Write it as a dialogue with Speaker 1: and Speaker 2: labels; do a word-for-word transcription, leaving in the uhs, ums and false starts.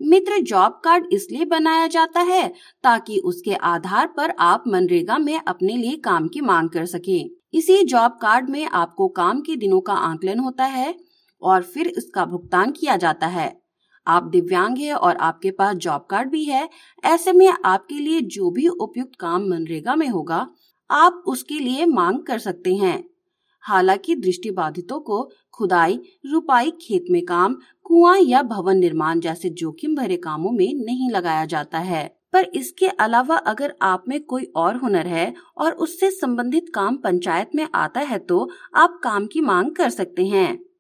Speaker 1: मित्र job card इसलिए बनाया जाता है ताकि उसके आधार पर आप मनरेगा में अपने लिए काम की मांग कर सकें। इसी जॉब कार्ड में आपको काम के दिनों का आकलन होता है और फिर इसका भुगतान किया जाता है। आप दिव्यांग हैं और आपके पास जॉब कार्ड भी है, ऐसे में आपके लिए जो भी उपयुक्त काम मनरेगा में होगा, आप उसके लिए मांग कर सकते हैं। हालांकि दृष्टिबाधितों को खुदाई, रुपाई, खेत में काम, कुआं या भवन निर्माण जैसे जोखिम भरे कामों में नहीं लगाया जाता है। पर इसके अलावा अगर आप में कोई और हुनर है और उससे संबंधित काम पंचायत में आता है तो आप काम की मांग कर सकते हैं।